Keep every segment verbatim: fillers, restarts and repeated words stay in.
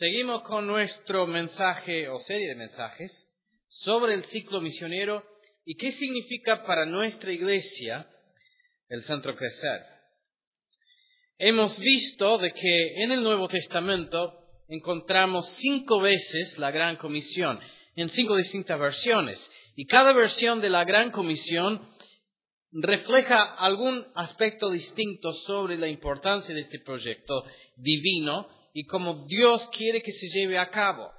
Seguimos con nuestro mensaje o serie de mensajes sobre el ciclo misionero y qué significa para nuestra iglesia el Centro Crecer. Hemos visto de que en el Nuevo Testamento encontramos cinco veces la Gran Comisión en cinco distintas versiones y cada versión de la Gran Comisión refleja algún aspecto distinto sobre la importancia de este proyecto divino y cómo Dios quiere que se lleve a cabo.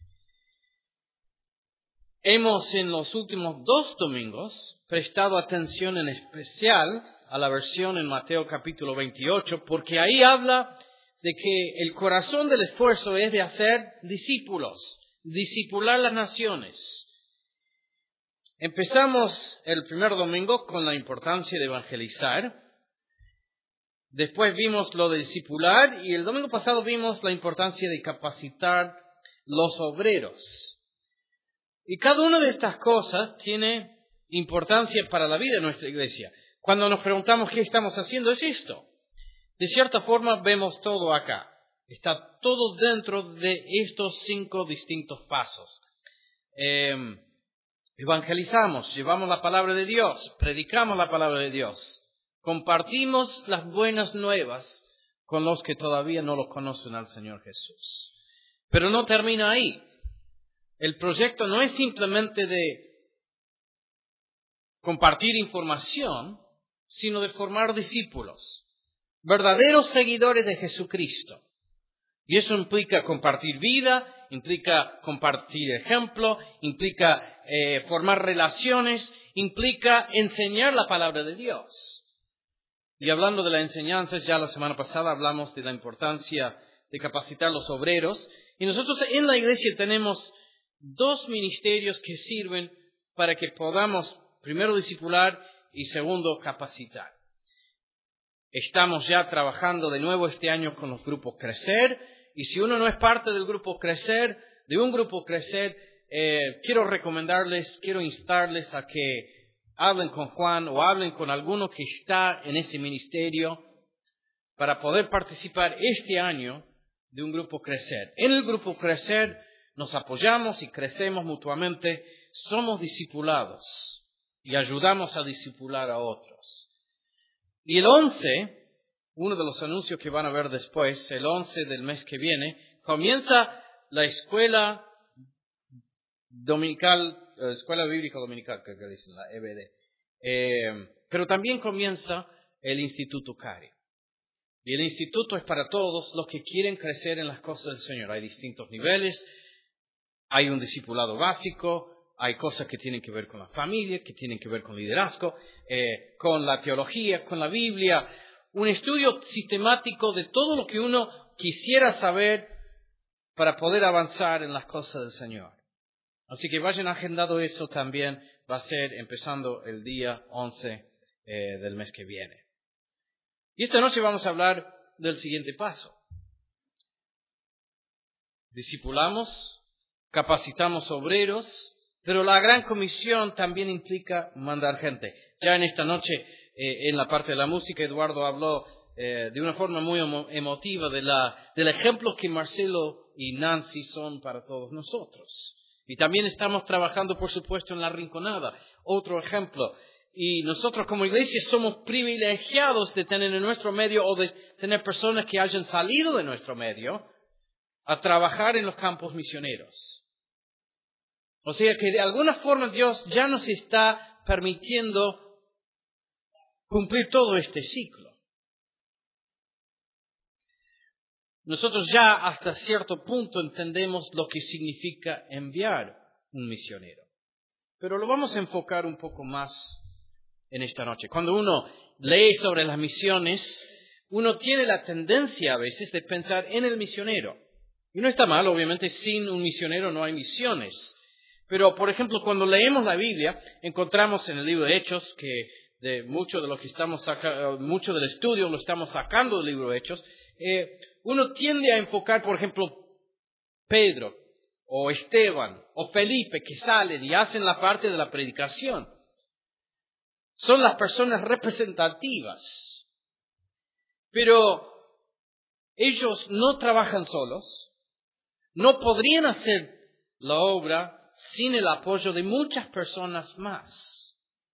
Hemos en los últimos dos domingos prestado atención en especial a la versión en Mateo capítulo veintiocho, porque ahí habla de que el corazón del esfuerzo es de hacer discípulos, discipular las naciones. Empezamos el primer domingo con la importancia de evangelizar. Después vimos lo de discipular y el domingo pasado vimos la importancia de capacitar los obreros. Y cada una de estas cosas tiene importancia para la vida de nuestra iglesia. Cuando nos preguntamos qué estamos haciendo, es esto. De cierta forma vemos todo acá. Está todo dentro de estos cinco distintos pasos. Eh, evangelizamos, llevamos la palabra de Dios, predicamos la palabra de Dios. Compartimos las buenas nuevas con los que todavía no lo conocen al Señor Jesús. Pero no termina ahí. El proyecto no es simplemente de compartir información, sino de formar discípulos, verdaderos seguidores de Jesucristo. Y eso implica compartir vida, implica compartir ejemplo, implica eh, formar relaciones, implica enseñar la palabra de Dios. Y hablando de la enseñanza, ya la semana pasada hablamos de la importancia de capacitar los obreros. Y nosotros en la iglesia tenemos dos ministerios que sirven para que podamos, primero, discipular y segundo, capacitar. Estamos ya trabajando de nuevo este año con los grupos Crecer. Y si uno no es parte del grupo Crecer, de un grupo Crecer, eh, quiero recomendarles, quiero instarles a que hablen con Juan o hablen con alguno que está en ese ministerio para poder participar este año de un grupo Crecer. En el grupo Crecer nos apoyamos y crecemos mutuamente, somos discipulados y ayudamos a discipular a otros. Y el once, uno de los anuncios que van a ver después, el once del mes que viene, comienza la escuela dominical, eh, escuela bíblica dominical, que dicen la E B D. Eh, pero también comienza el Instituto Cari. Y el instituto es para todos los que quieren crecer en las cosas del Señor. Hay distintos niveles, hay un discipulado básico, hay cosas que tienen que ver con la familia, que tienen que ver con liderazgo, eh, con la teología, con la Biblia. Un estudio sistemático de todo lo que uno quisiera saber para poder avanzar en las cosas del Señor. Así que vayan agendando eso también. Va a ser empezando el día once eh, del mes que viene. Y esta noche vamos a hablar del siguiente paso. Discipulamos, capacitamos obreros, pero la gran comisión también implica mandar gente. Ya en esta noche, eh, en la parte de la música, Eduardo habló eh, de una forma muy emo- emotiva de la, del ejemplo que Marcelo y Nancy son para todos nosotros. Y también estamos trabajando, por supuesto, en la Rinconada. Otro ejemplo. Y nosotros como iglesia somos privilegiados de tener en nuestro medio o de tener personas que hayan salido de nuestro medio a trabajar en los campos misioneros. O sea que de alguna forma Dios ya nos está permitiendo cumplir todo este ciclo. Nosotros ya hasta cierto punto entendemos lo que significa enviar un misionero. Pero lo vamos a enfocar un poco más en esta noche. Cuando uno lee sobre las misiones, uno tiene la tendencia a veces de pensar en el misionero. Y no está mal, obviamente, sin un misionero no hay misiones. Pero, por ejemplo, cuando leemos la Biblia, encontramos en el libro de Hechos que de mucho de lo que estamos sacando, mucho del estudio lo estamos sacando del libro de Hechos. Eh, uno tiende a enfocar, por ejemplo, Pedro o Esteban o Felipe que salen y hacen la parte de la predicación. Son las personas representativas. Pero ellos no trabajan solos. no podrían hacer la obra sin el apoyo de muchas personas más.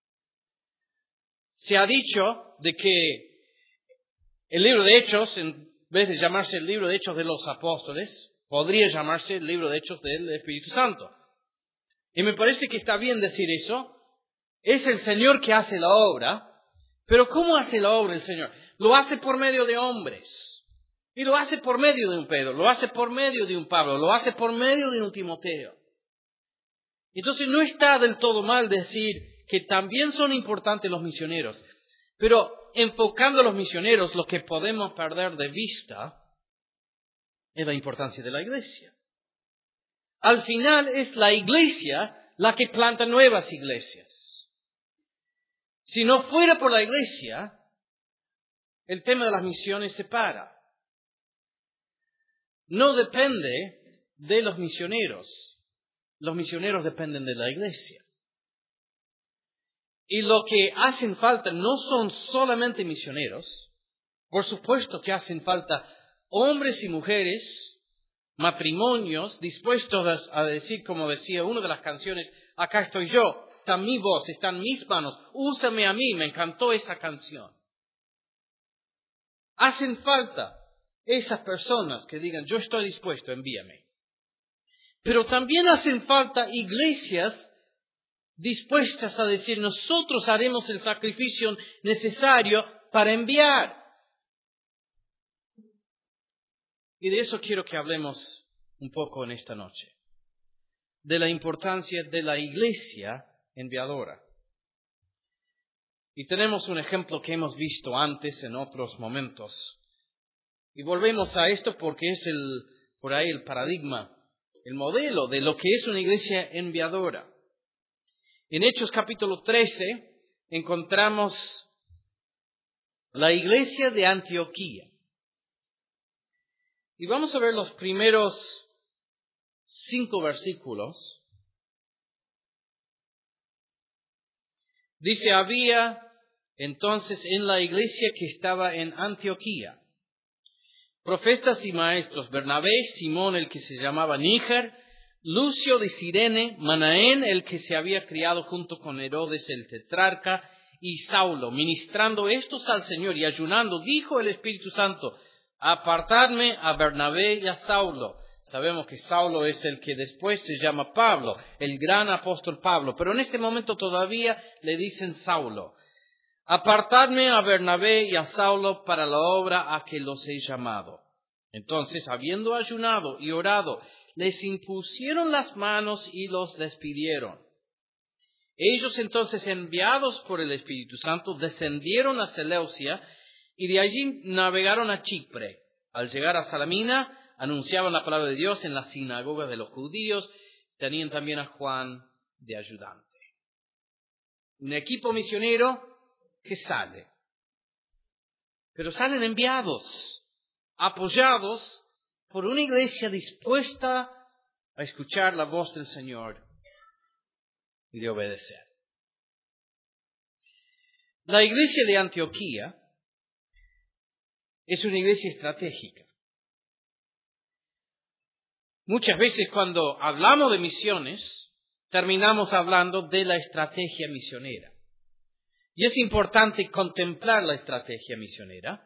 Se ha dicho de que el libro de Hechos, en vez de llamarse el libro de Hechos de los Apóstoles, podría llamarse el libro de Hechos del Espíritu Santo. Y me parece que está bien decir eso. Es el Señor que hace la obra. Pero ¿cómo hace la obra el Señor? Lo hace por medio de hombres. Y lo hace por medio de un Pedro, lo hace por medio de un Pablo, lo hace por medio de un Timoteo. Entonces no está del todo mal decir que también son importantes los misioneros. Pero enfocando a los misioneros, lo que podemos perder de vista es la importancia de la iglesia. Al final es la iglesia la que planta nuevas iglesias. Si no fuera por la iglesia, el tema de las misiones se para. No depende de los misioneros. Los misioneros dependen de la iglesia. Y lo que hacen falta no son solamente misioneros. Por supuesto que hacen falta hombres y mujeres, matrimonios, dispuestos a decir, como decía una de las canciones, acá estoy yo, está mi voz, están mis manos, úsame a mí, me encantó esa canción. Hacen falta esas personas que digan, yo estoy dispuesto, envíame. Pero también hacen falta iglesias dispuestas a decir, nosotros haremos el sacrificio necesario para enviar. Y de eso quiero que hablemos un poco en esta noche. De la importancia de la iglesia enviadora. Y tenemos un ejemplo que hemos visto antes en otros momentos. Y volvemos a esto porque es el, por ahí el paradigma, el modelo de lo que es una iglesia enviadora. En Hechos capítulo trece encontramos la iglesia de Antioquía. Y vamos a ver los primeros cinco versículos. Dice, había entonces en la iglesia que estaba en Antioquía profetas y maestros, Bernabé, Simón, el que se llamaba Níger, Lucio de Cirene, Manaén, el que se había criado junto con Herodes el tetrarca, y Saulo. Ministrando estos al Señor y ayunando, dijo el Espíritu Santo, apartadme a Bernabé y a Saulo. Sabemos que Saulo es el que después se llama Pablo, el gran apóstol Pablo, pero en este momento todavía le dicen Saulo. Apartadme a Bernabé y a Saulo para la obra a que los he llamado. Entonces, habiendo ayunado y orado, les impusieron las manos y los despidieron. Ellos entonces, enviados por el Espíritu Santo, descendieron a Seleucia y de allí navegaron a Chipre. Al llegar a Salamina, anunciaban la palabra de Dios en la sinagoga de los judíos. Tenían también a Juan de ayudante. Un equipo misionero que sale. Pero salen enviados, apoyados por una iglesia dispuesta a escuchar la voz del Señor y de obedecer. La iglesia de Antioquía es una iglesia estratégica. Muchas veces cuando hablamos de misiones, terminamos hablando de la estrategia misionera. Y es importante contemplar la estrategia misionera.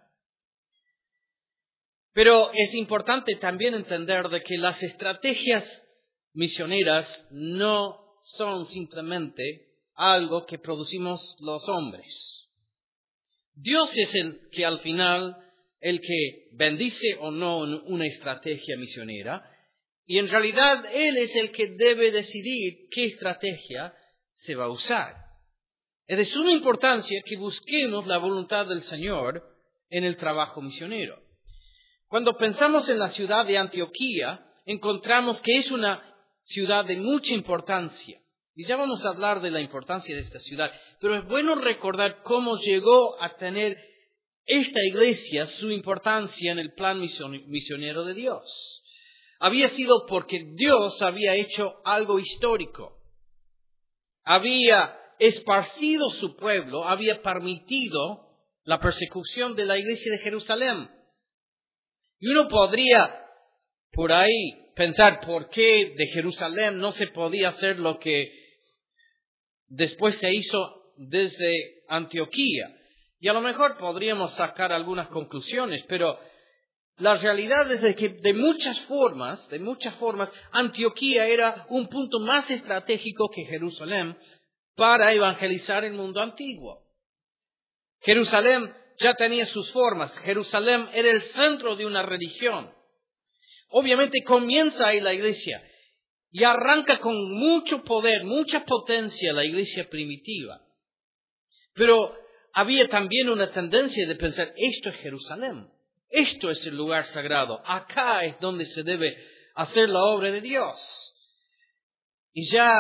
Pero es importante también entender de que las estrategias misioneras no son simplemente algo que producimos los hombres. Dios es el que al final, el que bendice o no una estrategia misionera. Y en realidad Él es el que debe decidir qué estrategia se va a usar. Es de suma importancia que busquemos la voluntad del Señor en el trabajo misionero. Cuando pensamos en la ciudad de Antioquía, encontramos que es una ciudad de mucha importancia. Y ya vamos a hablar de la importancia de esta ciudad. Pero es bueno recordar cómo llegó a tener esta iglesia su importancia en el plan misionero de Dios. Había sido porque Dios había hecho algo histórico. Había esparcido su pueblo, había permitido la persecución de la iglesia de Jerusalén. Y uno podría por ahí pensar por qué de Jerusalén no se podía hacer lo que después se hizo desde Antioquía. Y a lo mejor podríamos sacar algunas conclusiones, pero la realidad es de que de muchas formas, de muchas formas, Antioquía era un punto más estratégico que Jerusalén para evangelizar el mundo antiguo. Jerusalén ya tenía sus formas. Jerusalén era el centro de una religión. Obviamente comienza ahí la iglesia y arranca con mucho poder, mucha potencia la iglesia primitiva. Pero había también una tendencia de pensar, esto es Jerusalén, esto es el lugar sagrado, acá es donde se debe hacer la obra de Dios. Y ya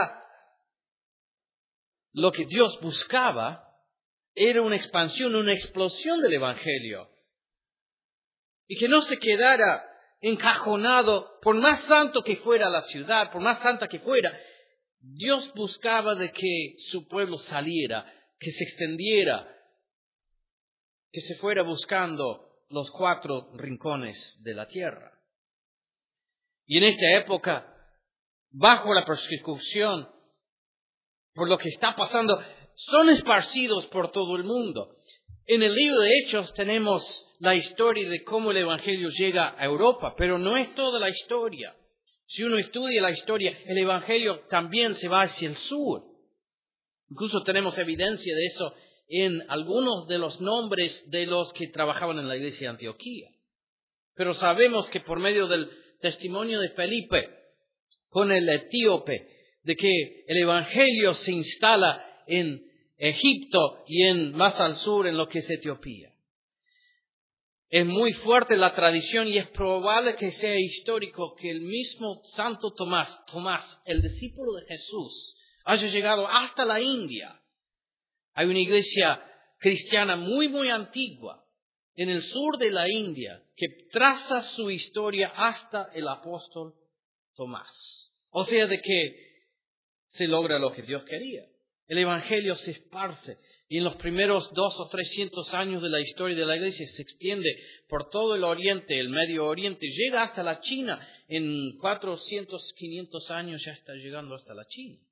lo que Dios buscaba era una expansión, una explosión del Evangelio. Y que no se quedara encajonado, por más santo que fuera la ciudad, por más santa que fuera, Dios buscaba de que su pueblo saliera, que se extendiera, que se fuera buscando los cuatro rincones de la tierra. Y en esta época, bajo la persecución, por lo que está pasando, son esparcidos por todo el mundo. En el libro de Hechos tenemos la historia de cómo el Evangelio llega a Europa, pero no es toda la historia. Si uno estudia la historia, el Evangelio también se va hacia el sur. Incluso tenemos evidencia de eso en algunos de los nombres de los que trabajaban en la iglesia de Antioquía. Pero sabemos que por medio del testimonio de Felipe, con el etíope, de que el Evangelio se instala en Egipto y en más al sur en lo que es Etiopía. Es muy fuerte la tradición y es probable que sea histórico que el mismo Santo Tomás, Tomás, el discípulo de Jesús, haya llegado hasta la India. Hay una iglesia cristiana muy, muy antigua en el sur de la India que traza su historia hasta el apóstol Tomás. O sea, de que se logra lo que Dios quería. El Evangelio se esparce y en los primeros dos o trescientos años de la historia de la iglesia se extiende por todo el Oriente, el Medio Oriente, llega hasta la China. En cuatrocientos, quinientos años ya está llegando hasta la China.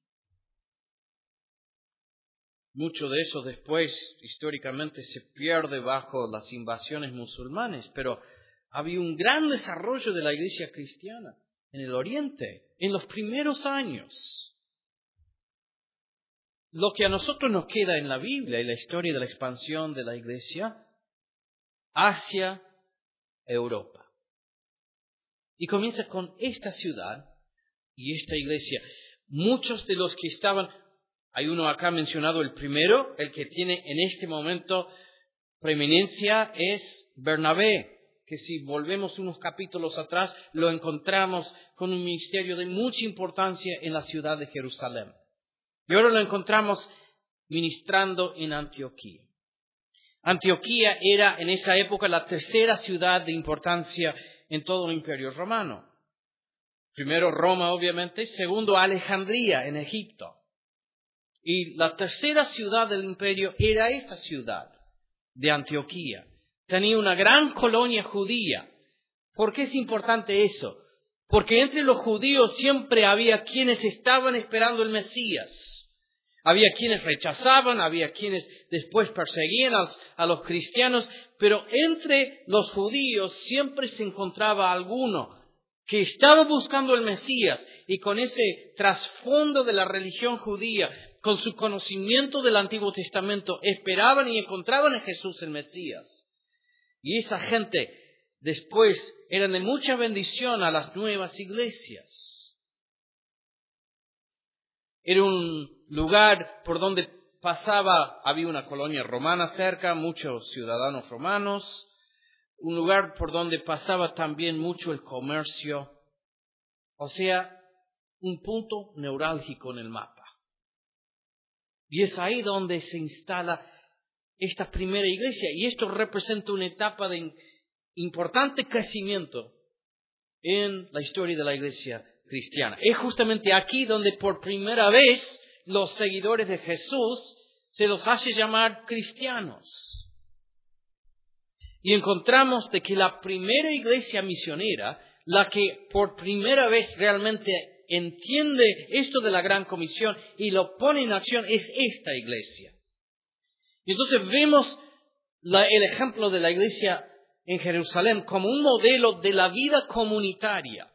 Mucho de eso después, históricamente, se pierde bajo las invasiones musulmanes, pero había un gran desarrollo de la iglesia cristiana en el Oriente, en los primeros años. Lo que a nosotros nos queda en la Biblia y la historia de la expansión de la iglesia hacia Europa. Y comienza con esta ciudad y esta iglesia. Muchos de los que estaban, hay uno acá mencionado, el primero, el que tiene en este momento preeminencia es Bernabé, que si volvemos unos capítulos atrás, lo encontramos con un ministerio de mucha importancia en la ciudad de Jerusalén. Y ahora lo encontramos ministrando en Antioquía. Antioquía era en esa época la tercera ciudad de importancia en todo el Imperio Romano. Primero Roma, obviamente. Segundo, Alejandría, en Egipto. Y la tercera ciudad del imperio era esta ciudad de Antioquía. Tenía una gran colonia judía. ¿Por qué es importante eso? Porque entre los judíos siempre había quienes estaban esperando el Mesías. Había quienes rechazaban, había quienes después perseguían a, a los cristianos, pero entre los judíos siempre se encontraba alguno que estaba buscando el Mesías y con ese trasfondo de la religión judía, con su conocimiento del Antiguo Testamento, esperaban y encontraban en Jesús el Mesías. Y esa gente después eran de mucha bendición a las nuevas iglesias. Era un lugar por donde pasaba, había una colonia romana cerca, muchos ciudadanos romanos, un lugar por donde pasaba también mucho el comercio, o sea, un punto neurálgico en el mapa. Y es ahí donde se instala esta primera iglesia, y esto representa una etapa de importante crecimiento en la historia de la iglesia cristiana. Es justamente aquí donde por primera vez los seguidores de Jesús se los hace llamar cristianos. Y encontramos de que la primera iglesia misionera, la que por primera vez realmente entiende esto de la Gran Comisión y lo pone en acción, es esta iglesia. Y entonces vemos la, el ejemplo de la iglesia en Jerusalén como un modelo de la vida comunitaria.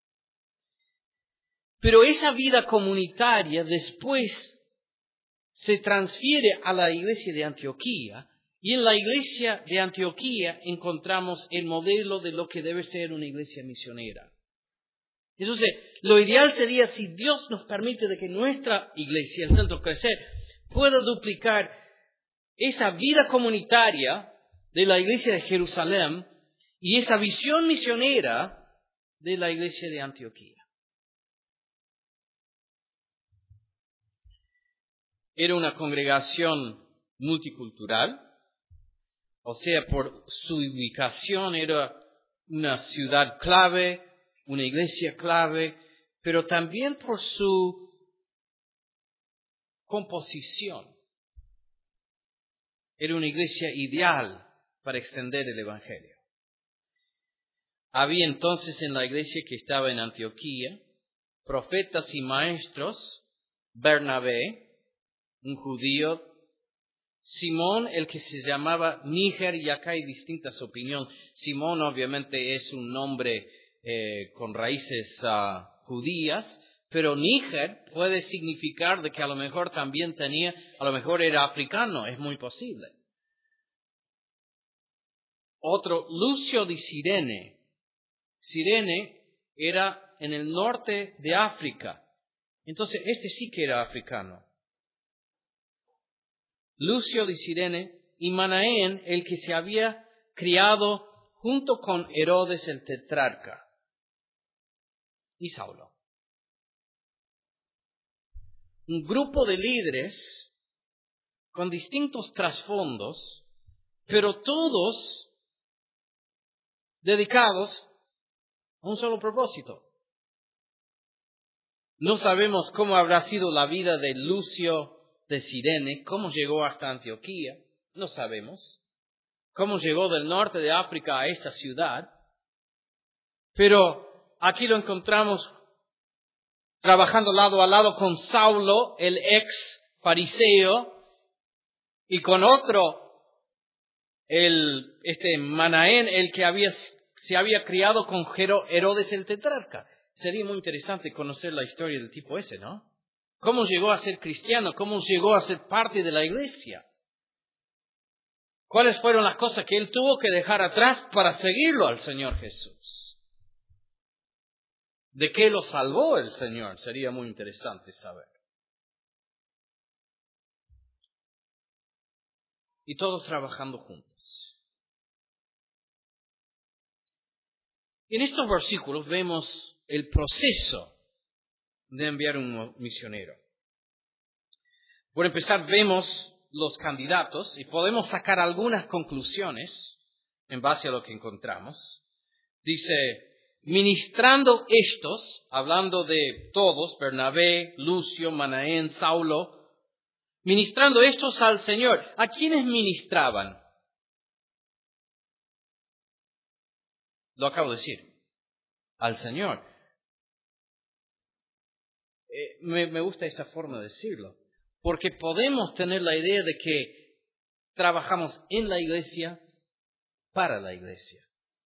Pero esa vida comunitaria después se transfiere a la iglesia de Antioquía, y en la iglesia de Antioquía encontramos el modelo de lo que debe ser una iglesia misionera. Entonces, lo ideal sería, si Dios nos permite de que nuestra iglesia, el Centro Crecer, pueda duplicar esa vida comunitaria de la iglesia de Jerusalén y esa visión misionera de la iglesia de Antioquía. Era una congregación multicultural, o sea, por su ubicación era una ciudad clave, una iglesia clave, pero también por su composición. Era una iglesia ideal para extender el Evangelio. Había entonces en la iglesia que estaba en Antioquía profetas y maestros, Bernabé, un judío, Simón, el que se llamaba Níger, y acá hay distintas opiniones. Simón obviamente es un nombre eh, con raíces uh, judías, pero Níger puede significar de que a lo mejor también tenía, a lo mejor era africano, es muy posible. Otro, Lucio de Cirene. Cirene era en el norte de África, entonces este sí que era africano. Lucio de Cirene y Manaén, el que se había criado junto con Herodes el tetrarca, y Saulo. Un grupo de líderes con distintos trasfondos, pero todos dedicados a un solo propósito. No sabemos cómo habrá sido la vida de Lucio de Cirene, cómo llegó hasta Antioquía, no sabemos. Cómo llegó del norte de África a esta ciudad. Pero aquí lo encontramos trabajando lado a lado con Saulo, el ex fariseo, y con otro, el, este Manaén, el que había, se había criado con Herodes el tetrarca. Sería muy interesante conocer la historia del tipo ese, ¿no? ¿Cómo llegó a ser cristiano? ¿Cómo llegó a ser parte de la iglesia? ¿Cuáles fueron las cosas que él tuvo que dejar atrás para seguirlo al Señor Jesús? ¿De qué lo salvó el Señor? Sería muy interesante saber. Y todos trabajando juntos. En estos versículos vemos el proceso de enviar un misionero. Por empezar, vemos los candidatos y podemos sacar algunas conclusiones en base a lo que encontramos. Dice, ministrando estos, hablando de todos, Bernabé, Lucio, Manaén, Saulo, ministrando estos al Señor. ¿A quiénes ministraban? Lo acabo de decir, al Señor. Eh, me, me gusta esa forma de decirlo, porque podemos tener la idea de que trabajamos en la iglesia para la iglesia.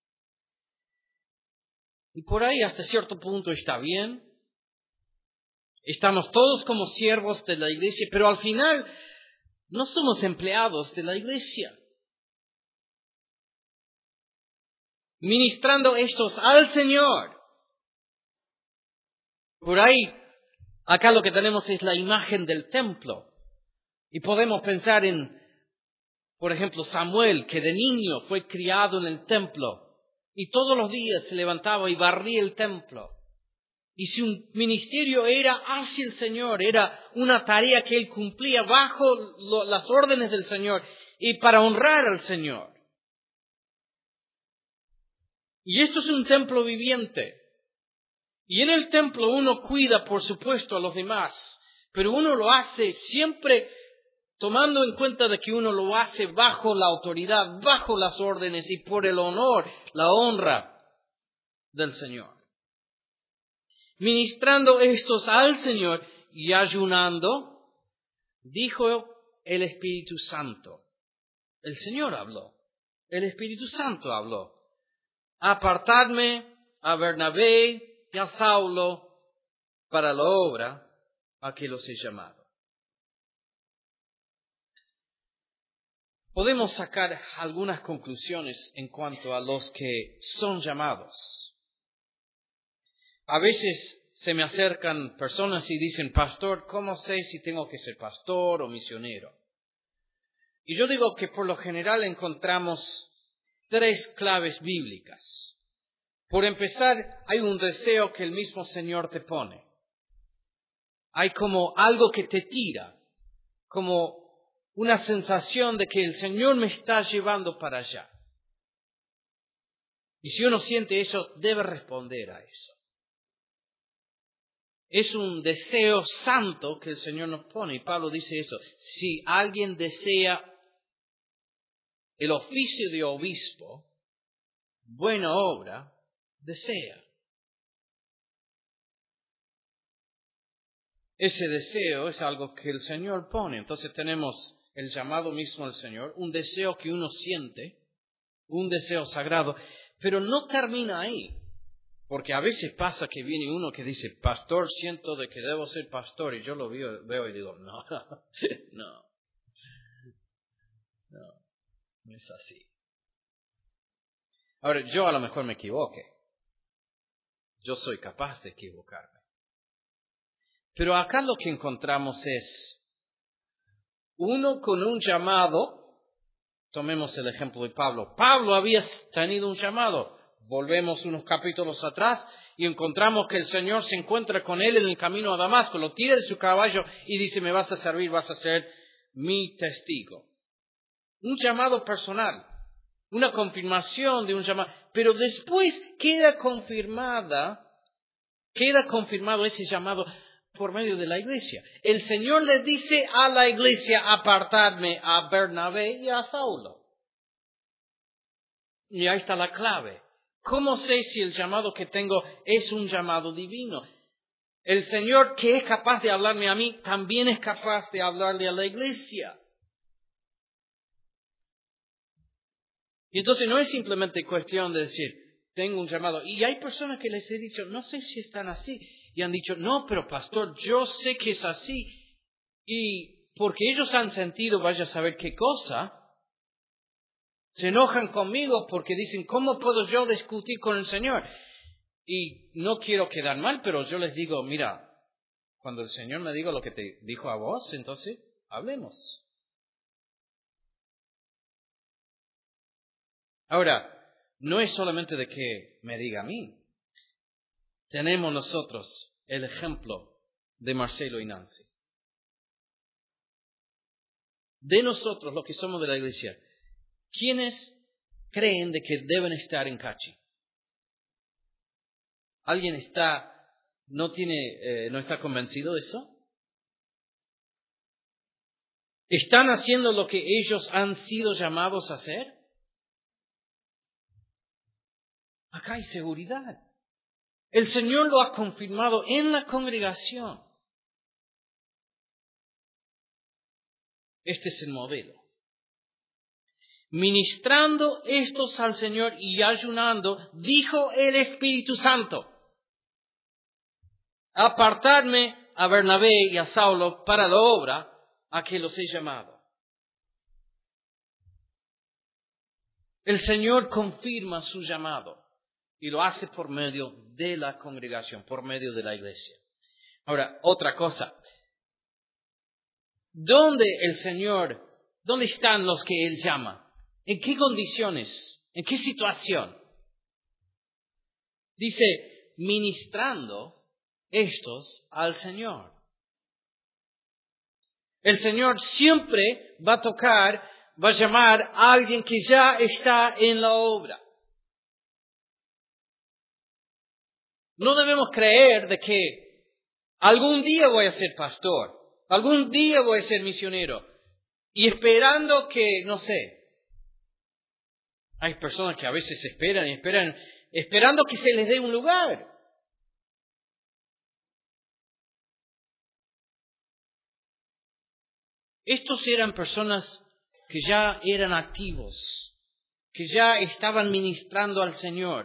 Y por ahí hasta cierto punto está bien. Estamos todos como siervos de la iglesia, pero al final no somos empleados de la iglesia. Ministrando estos al Señor. Por ahí, acá lo que tenemos es la imagen del templo. Y podemos pensar en, por ejemplo, Samuel, que de niño fue criado en el templo. Y todos los días se levantaba y barría el templo. Y su ministerio era hacia el Señor, era una tarea que él cumplía bajo lo, las órdenes del Señor y para honrar al Señor. Y esto es un templo viviente. Y en el templo uno cuida, por supuesto, a los demás, pero uno lo hace siempre tomando en cuenta de que uno lo hace bajo la autoridad, bajo las órdenes y por el honor, la honra del Señor. Ministrando estos al Señor y ayunando, dijo el Espíritu Santo. El Señor habló. El Espíritu Santo habló. Apartadme a Bernabé y a Saulo para la obra a que los he llamado. Podemos sacar algunas conclusiones en cuanto a los que son llamados. A veces se me acercan personas y dicen, pastor, ¿cómo sé si tengo que ser pastor o misionero? Y yo digo que por lo general encontramos tres claves bíblicas. Por empezar, hay un deseo que el mismo Señor te pone. Hay como algo que te tira, como una sensación de que el Señor me está llevando para allá. Y si uno siente eso, debe responder a eso. Es un deseo santo que el Señor nos pone. Y Pablo dice eso. Si alguien desea el oficio de obispo, buena obra, desea. Ese deseo es algo que el Señor pone. Entonces tenemos el llamado mismo del Señor, un deseo que uno siente, un deseo sagrado, pero no termina ahí. Porque a veces pasa que viene uno que dice, pastor, siento de que debo ser pastor, y yo lo veo, veo y digo, no, no, no, no es así. Ahora, yo a lo mejor me equivoque. Yo soy capaz de equivocarme. Pero acá lo que encontramos es uno con un llamado. Tomemos el ejemplo de Pablo. Pablo había tenido un llamado. Volvemos unos capítulos atrás y encontramos que el Señor se encuentra con él en el camino a Damasco. Lo tira de su caballo y dice, me vas a servir, vas a ser mi testigo. Un llamado personal. Una confirmación de un llamado. Pero después queda confirmada, queda confirmado ese llamado por medio de la iglesia. El Señor le dice a la iglesia, apartadme a Bernabé y a Saulo. Y ahí está la clave. ¿Cómo sé si el llamado que tengo es un llamado divino? El Señor, que es capaz de hablarme a mí, también es capaz de hablarle a la iglesia. Y entonces no es simplemente cuestión de decir, tengo un llamado. Y hay personas que les he dicho, no sé si están así. Y han dicho, no, pero pastor, yo sé que es así. Y porque ellos han sentido, vaya a saber qué cosa, se enojan conmigo porque dicen, ¿cómo puedo yo discutir con el Señor? Y no quiero quedar mal, pero yo les digo, mira, cuando el Señor me diga lo que te dijo a vos, entonces hablemos. Ahora, no es solamente de que me diga a mí. Tenemos nosotros el ejemplo de Marcelo y Nancy. De nosotros, los que somos de la iglesia, ¿quiénes creen de que deben estar en Cachi? ¿Alguien está, no tiene, eh, no está convencido de eso? ¿Están haciendo lo que ellos han sido llamados a hacer? Acá hay seguridad. El Señor lo ha confirmado en la congregación. Este es el modelo. Ministrando estos al Señor y ayunando, dijo el Espíritu Santo, apartadme a Bernabé y a Saulo para la obra a que los he llamado. El Señor confirma su llamado y lo hace por medio de la congregación, por medio de la iglesia. Ahora, otra cosa. ¿Dónde el Señor, dónde están los que Él llama? ¿En qué condiciones? ¿En qué situación? Dice, ministrando estos al Señor. El Señor siempre va a tocar, va a llamar a alguien que ya está en la obra. No debemos creer de que algún día voy a ser pastor, algún día voy a ser misionero, y esperando que, no sé, Hay personas que a veces esperan y esperan, esperando que se les dé un lugar. Estos eran personas que ya eran activos, que ya estaban ministrando al Señor.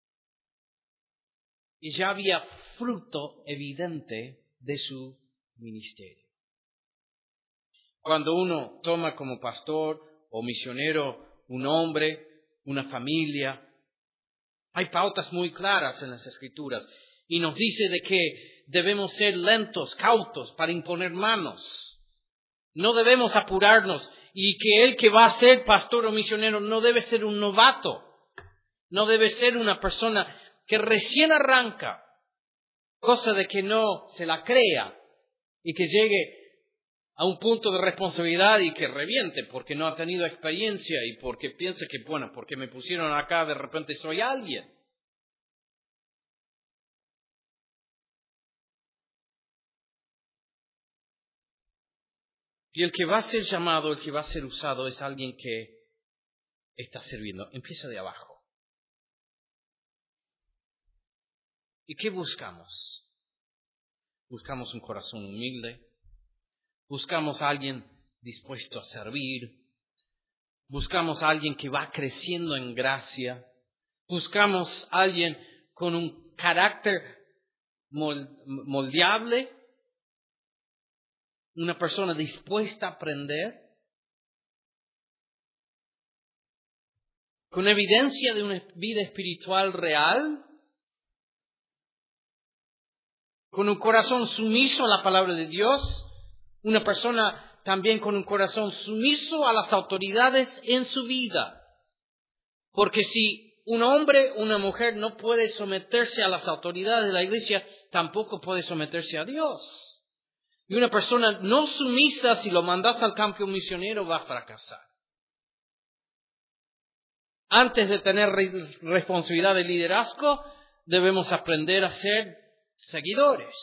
Y ya había fruto evidente de su ministerio. Cuando uno toma como pastor o misionero un hombre, una familia, hay pautas muy claras en las Escrituras y nos dice de que debemos ser lentos, cautos para imponer manos. No debemos apurarnos y que el que va a ser pastor o misionero no debe ser un novato, no debe ser una persona que recién arranca, cosa de que no se la crea y que llegue a un punto de responsabilidad y que reviente porque no ha tenido experiencia y porque piensa que, bueno, porque me pusieron acá, de repente soy alguien. Y el que va a ser llamado, el que va a ser usado es alguien que está sirviendo. Empieza de abajo. ¿Y qué buscamos? Buscamos un corazón humilde. Buscamos a alguien dispuesto a servir. Buscamos a alguien que va creciendo en gracia. Buscamos a alguien con un carácter moldeable. Una persona dispuesta a aprender. Con evidencia de una vida espiritual real. Con un corazón sumiso a la palabra de Dios. Una persona también con un corazón sumiso a las autoridades en su vida. Porque si un hombre, una mujer no puede someterse a las autoridades de la iglesia, tampoco puede someterse a Dios. Y una persona no sumisa, si lo mandas al campo misionero, va a fracasar. Antes de tener responsabilidad de liderazgo, debemos aprender a ser seguidores.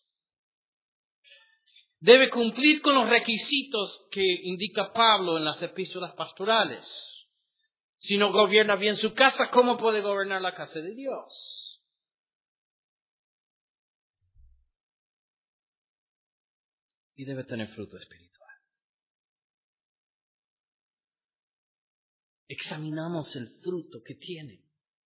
Debe cumplir con los requisitos que indica Pablo en las epístolas pastorales. Si no gobierna bien su casa, ¿cómo puede gobernar la casa de Dios? Y debe tener fruto espiritual. Examinamos el fruto que tiene.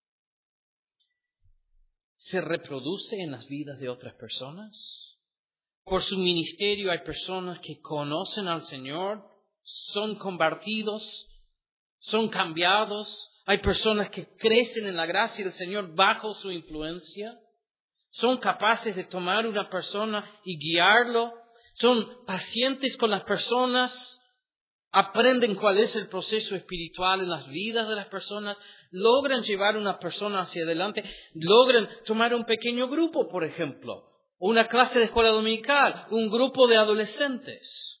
¿Se reproduce en las vidas de otras personas? Por su ministerio hay personas que conocen al Señor, son convertidos, son cambiados. Hay personas que crecen en la gracia del Señor bajo su influencia. Son capaces de tomar una persona y guiarlo. Son pacientes con las personas. Aprenden cuál es el proceso espiritual en las vidas de las personas. Logran llevar a una persona hacia adelante. Logran tomar un pequeño grupo, por ejemplo. Una clase de escuela dominical. Un grupo de adolescentes.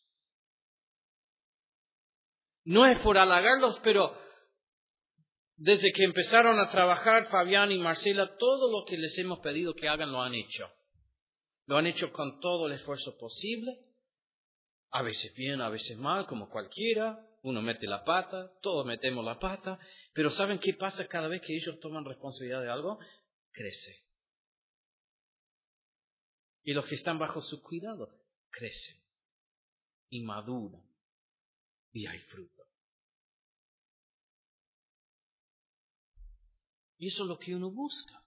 No es por halagarlos, pero desde que empezaron a trabajar Fabián y Marcela, todo lo que les hemos pedido que hagan lo han hecho. Lo han hecho con todo el esfuerzo posible. A veces bien, a veces mal, como cualquiera. Uno mete la pata, todos metemos la pata. Pero ¿saben qué pasa cada vez que ellos toman responsabilidad de algo? Crece. Y los que están bajo su cuidado, crecen. Y maduran. Y hay fruto. Y eso es lo que uno busca.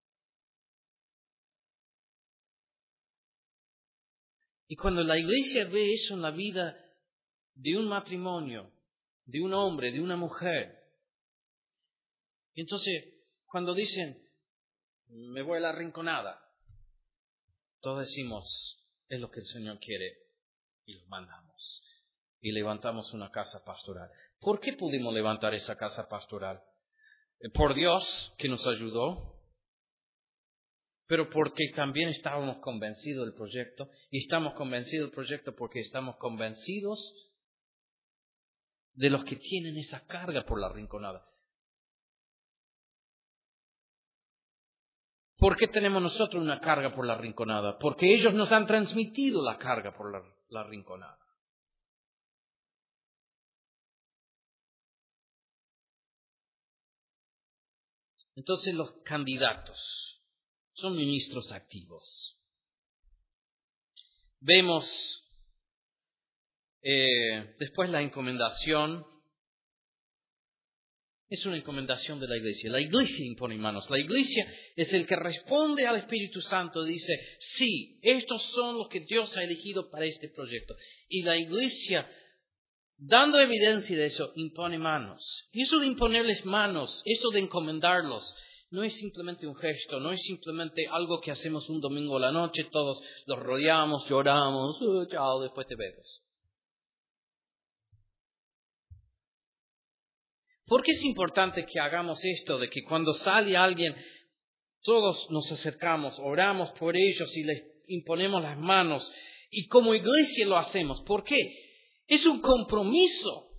Y cuando la iglesia ve eso en la vida de un matrimonio, de un hombre, de una mujer, entonces cuando dicen, me voy a la rinconada, todos decimos, es lo que el Señor quiere y lo mandamos. Y levantamos una casa pastoral. ¿Por qué pudimos levantar esa casa pastoral? Por Dios que nos ayudó, pero porque también estábamos convencidos del proyecto, y estamos convencidos del proyecto porque estamos convencidos de los que tienen esa carga por la rinconada. ¿Por qué tenemos nosotros una carga por la rinconada? Porque ellos nos han transmitido la carga por la, la rinconada. Entonces los candidatos son ministros activos. Vemos eh, después la encomendación. Es una encomendación de la iglesia. La iglesia impone manos. La iglesia es el que responde al Espíritu Santo y dice, sí, estos son los que Dios ha elegido para este proyecto. Y la iglesia, dando evidencia de eso, impone manos. Y eso de imponerles manos, eso de encomendarlos, no es simplemente un gesto, no es simplemente algo que hacemos un domingo a la noche, todos los rodeamos, lloramos, oh, chao, después te vemos. ¿Por qué es importante que hagamos esto, de que cuando sale alguien, todos nos acercamos, oramos por ellos y les imponemos las manos? Y como iglesia lo hacemos. ¿Por qué? Es un compromiso.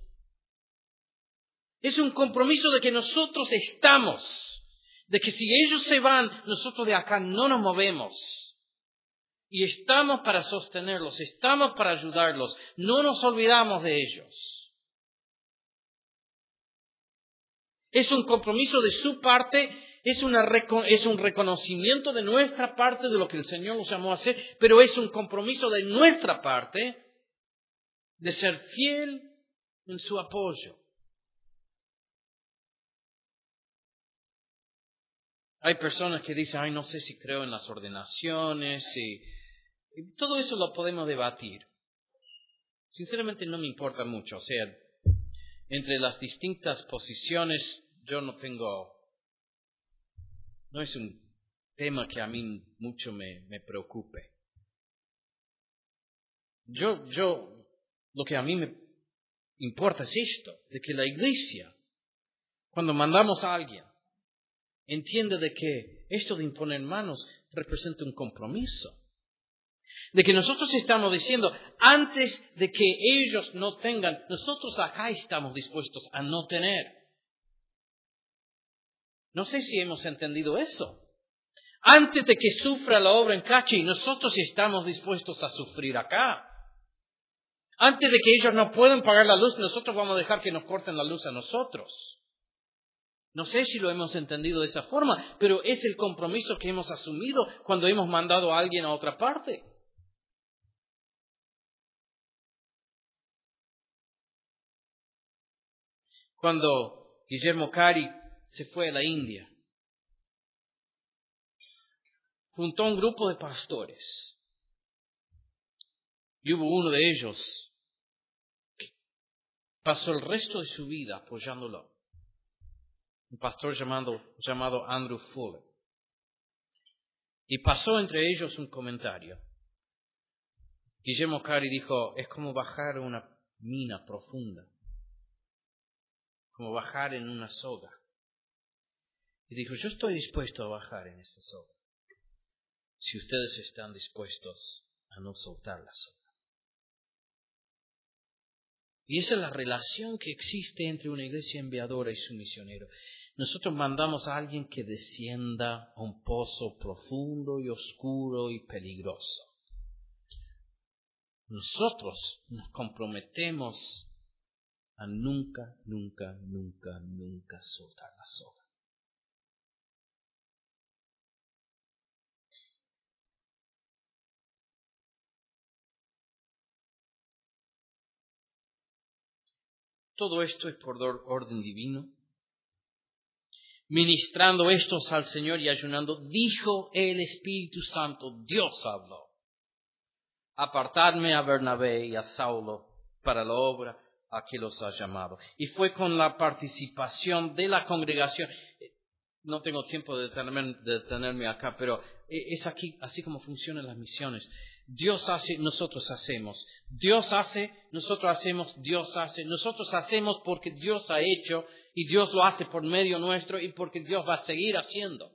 Es un compromiso de que nosotros estamos. De que si ellos se van, nosotros de acá no nos movemos. Y estamos para sostenerlos, estamos para ayudarlos. No nos olvidamos de ellos. Es un compromiso de su parte, es, una, es un reconocimiento de nuestra parte de lo que el Señor nos llamó a hacer, pero es un compromiso de nuestra parte de ser fiel en su apoyo. Hay personas que dicen, ay, no sé si creo en las ordenaciones, y, y todo eso lo podemos debatir. Sinceramente no me importa mucho, o sea, entre las distintas posiciones, yo no tengo, no es un tema que a mí mucho me, me preocupe. Yo, yo, lo que a mí me importa es esto, de que la iglesia, cuando mandamos a alguien, entiende de que esto de imponer manos representa un compromiso. De que nosotros estamos diciendo, antes de que ellos no tengan, nosotros acá estamos dispuestos a no tener. No sé si hemos entendido eso. Antes de que sufra la obra en Cachi, nosotros estamos dispuestos a sufrir acá. Antes de que ellos no puedan pagar la luz, nosotros vamos a dejar que nos corten la luz a nosotros. No sé si lo hemos entendido de esa forma, pero es el compromiso que hemos asumido cuando hemos mandado a alguien a otra parte. Cuando Guillermo Cari se fue a la India, juntó a un grupo de pastores. Y hubo uno de ellos que pasó el resto de su vida apoyándolo. Un pastor llamado, llamado Andrew Fuller. Y pasó entre ellos un comentario. Guillermo Cari dijo, es como bajar a una mina profunda. Como bajar en una soga. Y dijo, yo estoy dispuesto a bajar en esa soga. Si ustedes están dispuestos a no soltar la soga. Y esa es la relación que existe entre una iglesia enviadora y su misionero. Nosotros mandamos a alguien que descienda a un pozo profundo y oscuro y peligroso. Nosotros nos comprometemos a nunca, nunca, nunca, nunca soltar la soga. Todo esto es por orden divino. Ministrando estos al Señor y ayunando, dijo el Espíritu Santo, Dios habló. Apartadme a Bernabé y a Saulo para la obra a que los ha llamado. Y fue con la participación de la congregación. No tengo tiempo de detenerme, de detenerme acá, pero es aquí, así como funcionan las misiones. Dios hace, nosotros hacemos. Dios hace, nosotros hacemos, Dios hace. Nosotros hacemos porque Dios ha hecho y Dios lo hace por medio nuestro y porque Dios va a seguir haciendo.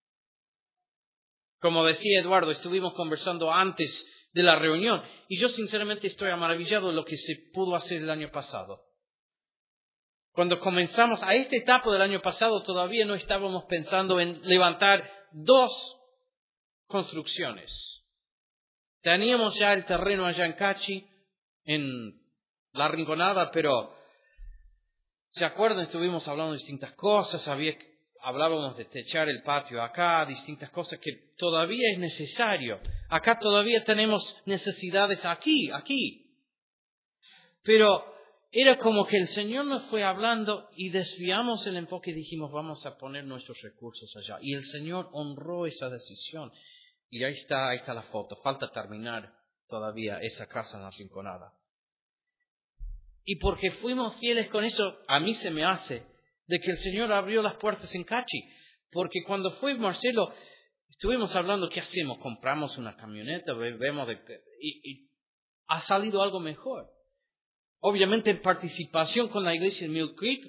Como decía Eduardo, estuvimos conversando antes de la reunión y yo sinceramente estoy maravillado de lo que se pudo hacer el año pasado. Cuando comenzamos a esta etapa del año pasado todavía no estábamos pensando en levantar dos construcciones. Teníamos ya el terreno allá en Cachi, en La Rinconada, pero ¿se acuerdan? Estuvimos hablando de distintas cosas, había, hablábamos de techar el patio acá, distintas cosas que todavía es necesario. Acá todavía tenemos necesidades aquí, aquí. Pero era como que el Señor nos fue hablando y desviamos el enfoque y dijimos, vamos a poner nuestros recursos allá. Y el Señor honró esa decisión. Y ahí está, ahí está la foto. Falta terminar todavía esa casa en la Rinconada. Y porque fuimos fieles con eso, a mí se me hace de que el Señor abrió las puertas en Cachi. Porque cuando fue Marcelo, estuvimos hablando, ¿qué hacemos? Compramos una camioneta, vemos de, y, y ha salido algo mejor. Obviamente en participación con la iglesia de Mill Creek,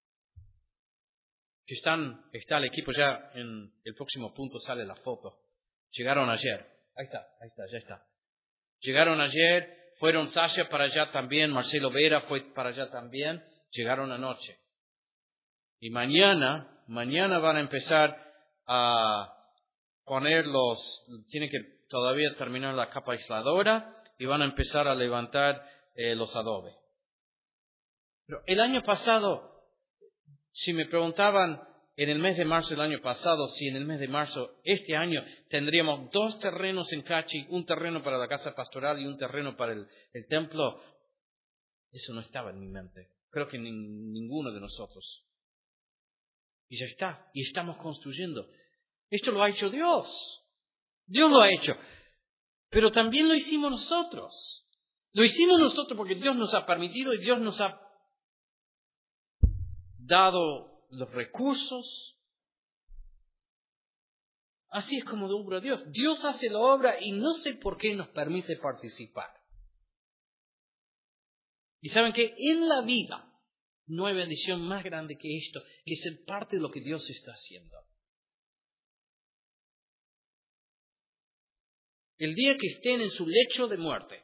que están, está el equipo ya en el próximo punto sale la foto. Llegaron ayer. Ahí está, ahí está, ya está. Llegaron ayer, fueron Sasha para allá también, Marcelo Vera fue para allá también, llegaron anoche. Y mañana, mañana van a empezar a poner los, tienen que todavía terminar la capa aisladora y van a empezar a levantar eh, los adobes. Pero el año pasado, si me preguntaban en el mes de marzo del año pasado, si en el mes de marzo este año tendríamos dos terrenos en Cachi, un terreno para la casa pastoral y un terreno para el, el templo, eso no estaba en mi mente. Creo que ni, ninguno de nosotros. Y ya está, y estamos construyendo. Esto lo ha hecho Dios. Dios lo ha hecho. Pero también lo hicimos nosotros. Lo hicimos nosotros porque Dios nos ha permitido y Dios nos ha dado los recursos. Así es como obra Dios. Dios hace la obra y no sé por qué nos permite participar. Y saben que en la vida no hay bendición más grande que esto, que ser parte de lo que Dios está haciendo. El día que estén en su lecho de muerte,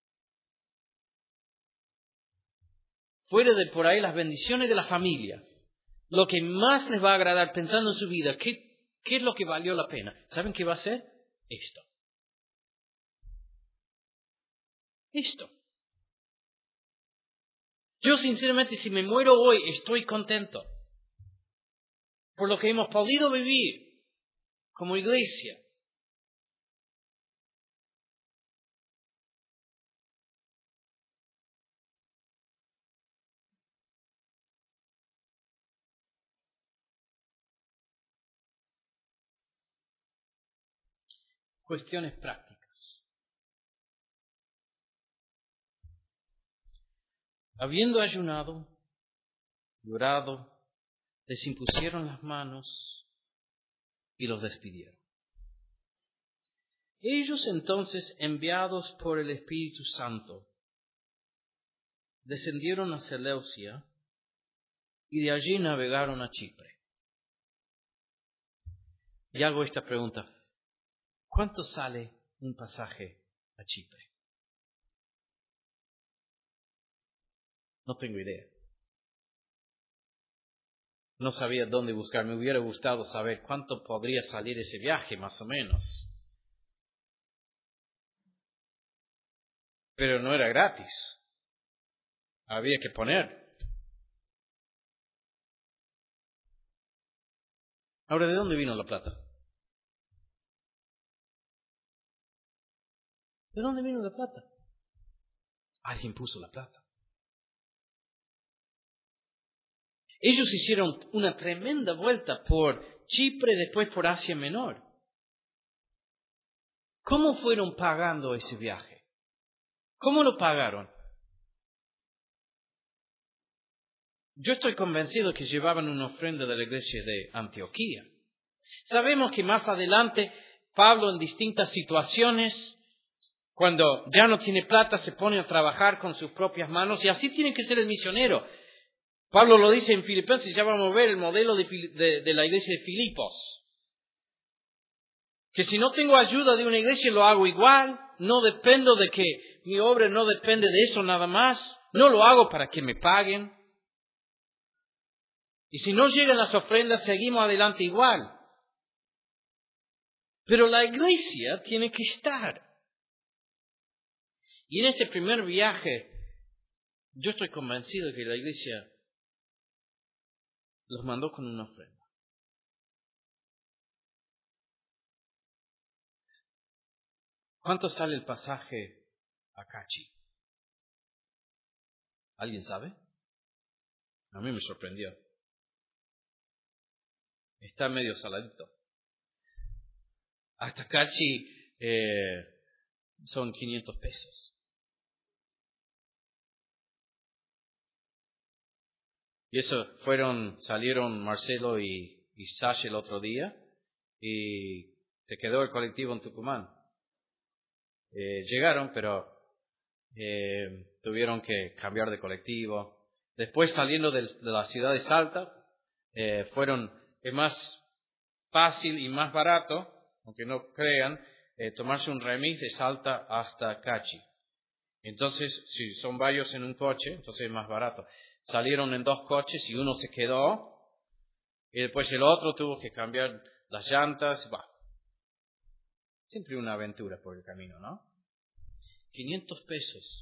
fuera de por ahí las bendiciones de la familia, lo que más les va a agradar pensando en su vida, ¿qué, qué es lo que valió la pena? ¿Saben qué va a ser? Esto. Esto. Yo sinceramente, si me muero hoy, estoy contento por lo que hemos podido vivir como iglesia. Cuestiones prácticas. Habiendo ayunado, llorado, les impusieron las manos y los despidieron. Ellos entonces, enviados por el Espíritu Santo, descendieron a Seleucia y de allí navegaron a Chipre. Y hago esta pregunta. ¿Cuánto sale un pasaje a Chipre? No tengo idea. No sabía dónde buscar. Me hubiera gustado saber cuánto podría salir ese viaje, más o menos. Pero no era gratis. Había que poner. Ahora, ¿de dónde vino la plata? ¿De dónde vino la plata? Alguien puso la plata. Ellos hicieron una tremenda vuelta por Chipre, después por Asia Menor. ¿Cómo fueron pagando ese viaje? ¿Cómo lo pagaron? Yo estoy convencido que llevaban una ofrenda de la iglesia de Antioquía. Sabemos que más adelante Pablo en distintas situaciones, cuando ya no tiene plata, se pone a trabajar con sus propias manos y así tiene que ser el misionero. Pablo lo dice en Filipenses, ya vamos a ver el modelo de, de, de la iglesia de Filipos. Que si no tengo ayuda de una iglesia lo hago igual, no dependo de que mi obra no depende de eso nada más, no lo hago para que me paguen. Y si no llegan las ofrendas, seguimos adelante igual. Pero la iglesia tiene que estar. Y en este primer viaje, yo estoy convencido de que la iglesia los mandó con una ofrenda. ¿Cuánto sale el pasaje a Cachi? ¿Alguien sabe? A mí me sorprendió. Está medio saladito. Hasta Cachi eh, son quinientos pesos. Y eso fueron, salieron Marcelo y, y Sasha el otro día y se quedó el colectivo en Tucumán. Eh, llegaron, pero eh, tuvieron que cambiar de colectivo. Después, saliendo de, de la ciudad de Salta, eh, fueron, es más fácil y más barato, aunque no crean, eh, tomarse un remis de Salta hasta Cachi. Entonces, si son varios en un coche, entonces es más barato. Salieron en dos coches y uno se quedó, y después el otro tuvo que cambiar las llantas. Bah, siempre una aventura por el camino, ¿no? quinientos pesos.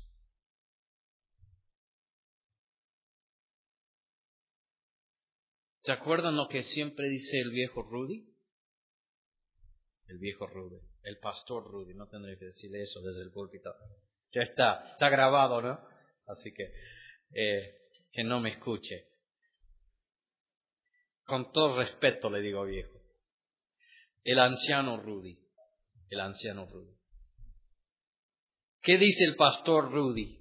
¿Se acuerdan lo que siempre dice el viejo Rudy? El viejo Rudy, el pastor Rudy, no tendré que decirle eso desde el púlpito. Ya está, está grabado, ¿no? Así que, eh, que no me escuche. Con todo respeto le digo viejo. El anciano Rudy, el anciano Rudy. ¿Qué dice el pastor Rudy?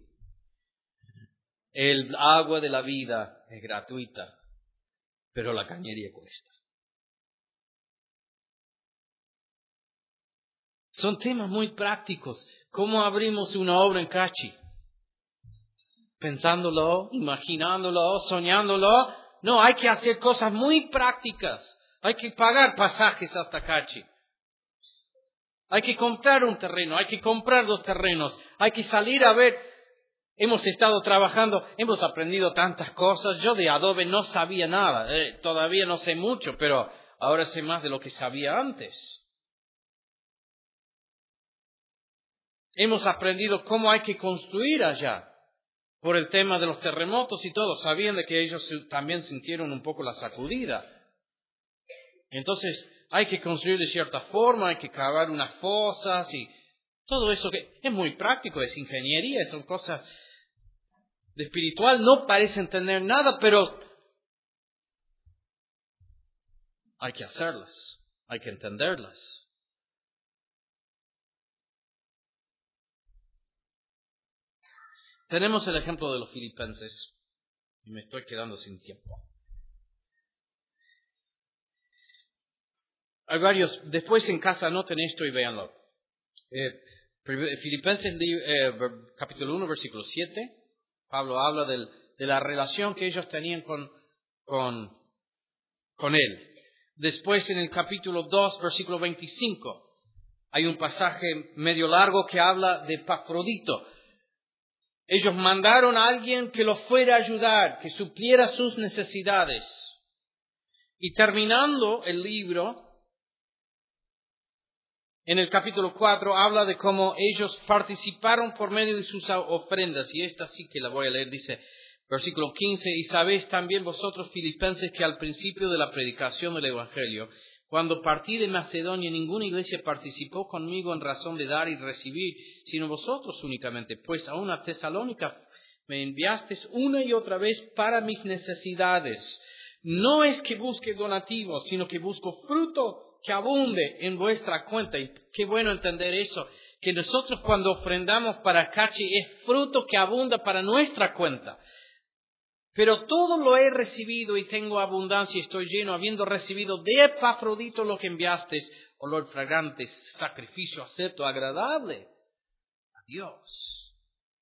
El agua de la vida es gratuita, pero la cañería cuesta. Son temas muy prácticos. ¿Cómo abrimos una obra en Cachi? Pensándolo, imaginándolo, soñándolo. No, hay que hacer cosas muy prácticas. Hay que pagar pasajes hasta Cachi. Hay que comprar un terreno, hay que comprar dos terrenos. Hay que salir a ver. Hemos estado trabajando, hemos aprendido tantas cosas. Yo de Adobe no sabía nada. Eh, todavía no sé mucho, pero ahora sé más de lo que sabía antes. Hemos aprendido cómo hay que construir allá. Por el tema de los terremotos y todo. Sabían de que ellos también sintieron un poco la sacudida. Entonces hay que construir de cierta forma, hay que cavar unas fosas y todo eso que es muy práctico, es ingeniería, son cosas de espiritual. No parecen tener nada, pero hay que hacerlas, hay que entenderlas. Tenemos el ejemplo de los filipenses. Y me estoy quedando sin tiempo. Hay varios. Después en casa anoten esto y véanlo. Eh, Filipenses eh, capítulo uno, versículo siete. Pablo habla del, de la relación que ellos tenían con, con, con él. Después en el capítulo dos, versículo veinticinco. Hay un pasaje medio largo que habla de Epafrodito. Ellos mandaron a alguien que los fuera a ayudar, que supliera sus necesidades. Y terminando el libro, en el capítulo cuatro, habla de cómo ellos participaron por medio de sus ofrendas. Y esta sí que la voy a leer, dice, versículo quince, y sabéis también vosotros, filipenses, que al principio de la predicación del Evangelio, cuando partí de Macedonia, ninguna iglesia participó conmigo en razón de dar y recibir, sino vosotros únicamente, pues a una Tesalónica me enviasteis una y otra vez para mis necesidades. No es que busque donativos, sino que busco fruto que abunde en vuestra cuenta. Y qué bueno entender eso, que nosotros cuando ofrendamos para Cachi es fruto que abunda para nuestra cuenta. Pero todo lo he recibido y tengo abundancia y estoy lleno, habiendo recibido de Epafrodito lo que enviasteis, olor fragante, sacrificio acepto, agradable a Dios.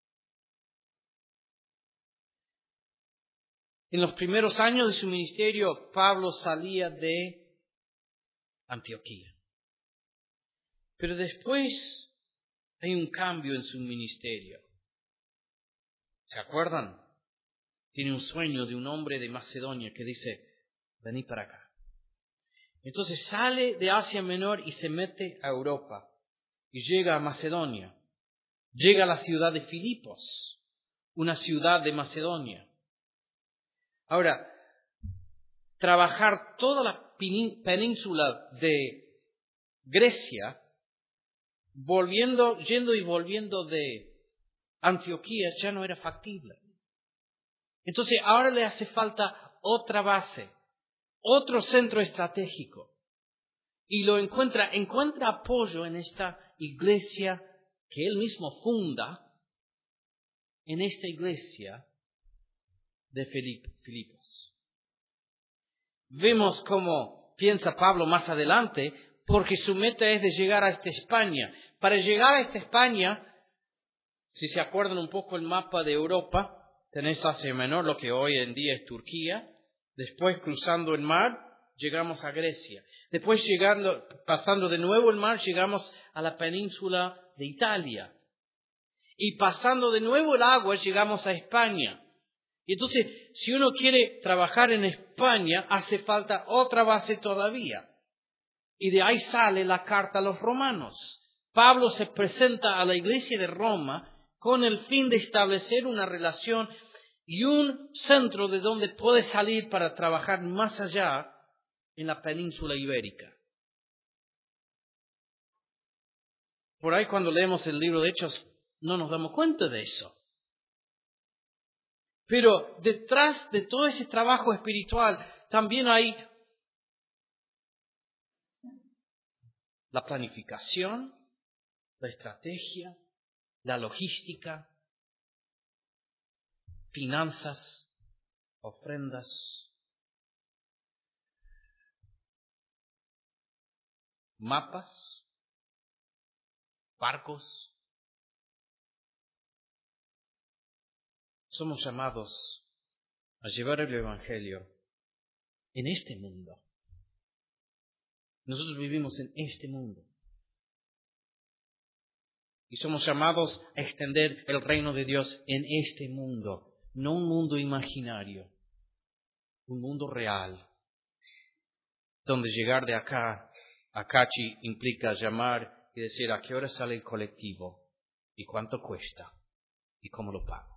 En los primeros años de su ministerio, Pablo salía de Antioquía. Pero después hay un cambio en su ministerio. ¿Se acuerdan? Tiene un sueño de un hombre de Macedonia que dice, vení para acá. Entonces sale de Asia Menor y se mete a Europa. Y llega a Macedonia. Llega a la ciudad de Filipos, una ciudad de Macedonia. Ahora, trabajar toda la península de Grecia volviendo, yendo y volviendo de Antioquía ya no era factible. Entonces ahora le hace falta otra base, otro centro estratégico. Y lo encuentra, encuentra apoyo en esta iglesia que él mismo funda, en esta iglesia de Filipos. Vemos cómo piensa Pablo más adelante, porque su meta es de llegar a esta España. Para llegar a esta España, si se acuerdan un poco el mapa de Europa, tenés Asia Menor, lo que hoy en día es Turquía. Después, cruzando el mar, llegamos a Grecia. Después, llegando, pasando de nuevo el mar, llegamos a la península de Italia. Y pasando de nuevo el agua, llegamos a España. Y entonces, si uno quiere trabajar en España, hace falta otra base todavía. Y de ahí sale la carta a los romanos. Pablo se presenta a la iglesia de Roma con el fin de establecer una relación y un centro de donde puede salir para trabajar más allá en la península ibérica. Por ahí cuando leemos el libro de Hechos no nos damos cuenta de eso. Pero detrás de todo ese trabajo espiritual también hay la planificación, la estrategia, la logística, finanzas, ofrendas, mapas, barcos. Somos llamados a llevar el Evangelio en este mundo. Nosotros vivimos en este mundo. Y somos llamados a extender el reino de Dios en este mundo. No un mundo imaginario. Un mundo real. Donde llegar de acá a Cachi implica llamar y decir a qué hora sale el colectivo. Y cuánto cuesta. Y cómo lo pago.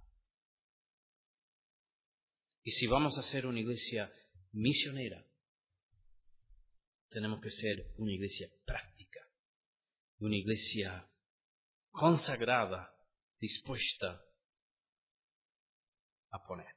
Y si vamos a ser una iglesia misionera, tenemos que ser una iglesia práctica, una iglesia consagrada, dispuesta a poner.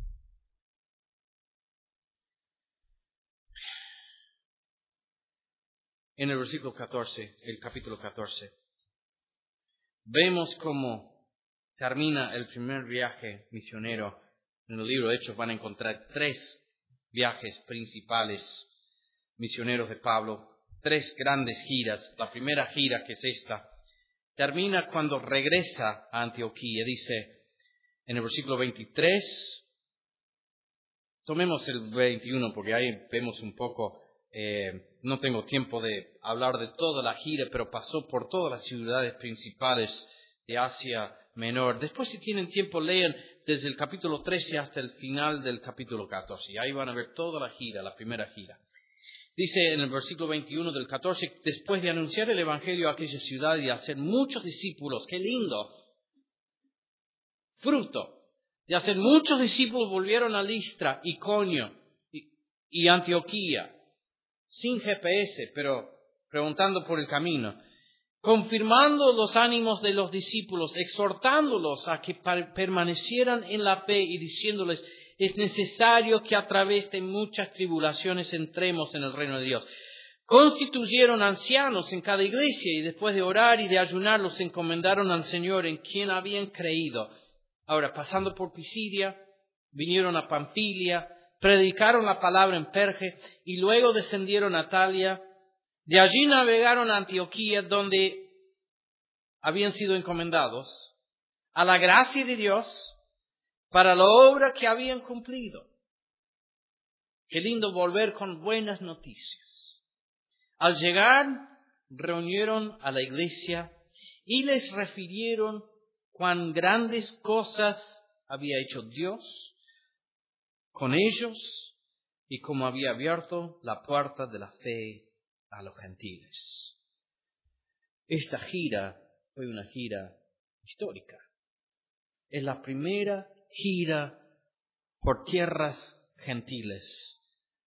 En el versículo catorce, el capítulo catorce, vemos cómo termina el primer viaje misionero. En el libro de Hechos van a encontrar tres viajes principales misioneros de Pablo, tres grandes giras. La primera gira, que es esta, termina cuando regresa a Antioquía. Dice en el versículo veintitrés, tomemos el veintiuno porque ahí vemos un poco, eh, no tengo tiempo de hablar de toda la gira, pero pasó por todas las ciudades principales de Asia Menor. Después, si tienen tiempo, lean desde el capítulo trece hasta el final del capítulo catorce. Y ahí van a ver toda la gira, la primera gira. Dice en el versículo veintiuno del catorce, después de anunciar el Evangelio a aquella ciudad y hacer muchos discípulos, ¡qué lindo! Fruto de hacer muchos discípulos, volvieron a Listra, Iconio y, y Antioquía, sin G P S, pero preguntando por el camino, confirmando los ánimos de los discípulos, exhortándolos a que permanecieran en la fe y diciéndoles, es necesario que a través de muchas tribulaciones entremos en el reino de Dios. Constituyeron ancianos en cada iglesia y después de orar y de ayunar los encomendaron al Señor en quien habían creído. Ahora, pasando por Pisidia, vinieron a Pamfilia, predicaron la palabra en Perge y luego descendieron a Atalia. De allí navegaron a Antioquía, donde habían sido encomendados a la gracia de Dios para la obra que habían cumplido. Qué lindo volver con buenas noticias. Al llegar, reunieron a la iglesia y les refirieron cuán grandes cosas había hecho Dios con ellos y cómo había abierto la puerta de la fe a los gentiles. Esta gira fue una gira histórica. Es la primera gira por tierras gentiles.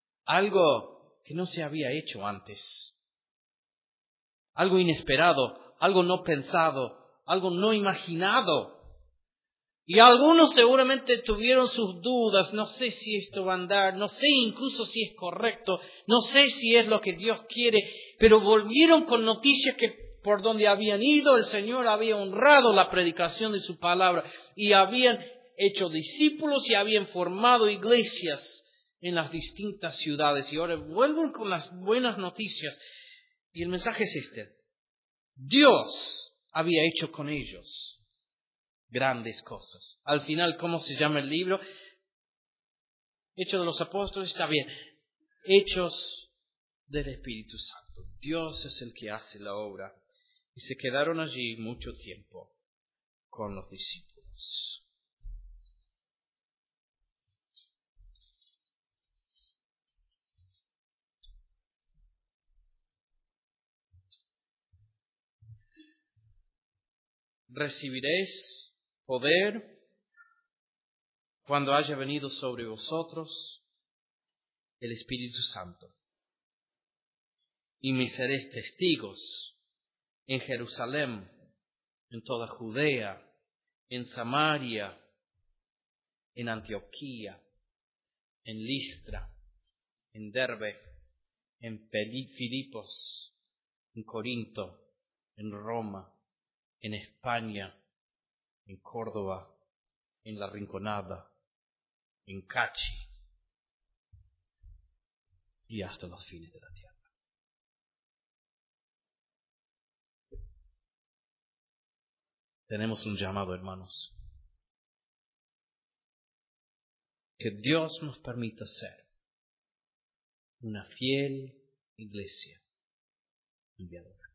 Algo que no se había hecho antes. Algo inesperado. algo no pensado, algo no imaginado. Y algunos seguramente tuvieron sus dudas, no sé si esto va a andar, no sé incluso si es correcto, no sé si es lo que Dios quiere, pero volvieron con noticias que por donde habían ido el Señor había honrado la predicación de su palabra y habían hecho discípulos y habían formado iglesias en las distintas ciudades. Y ahora vuelven con las buenas noticias. Y el mensaje es este: Dios había hecho con ellos grandes cosas. Al final, ¿cómo se llama el libro? Hechos de los Apóstoles, está bien. Hechos del Espíritu Santo. Dios es el que hace la obra. Y se quedaron allí mucho tiempo con los discípulos. Recibiréis poder cuando haya venido sobre vosotros el Espíritu Santo. Y me seréis testigos en Jerusalén, en toda Judea, en Samaria, en Antioquía, en Listra, en Derbe, en Filipos, en Corinto, en Roma, en España, en Córdoba, en La Rinconada, en Cachi y hasta los fines de la tierra. Tenemos un llamado, hermanos. Que Dios nos permita ser una fiel iglesia enviadora.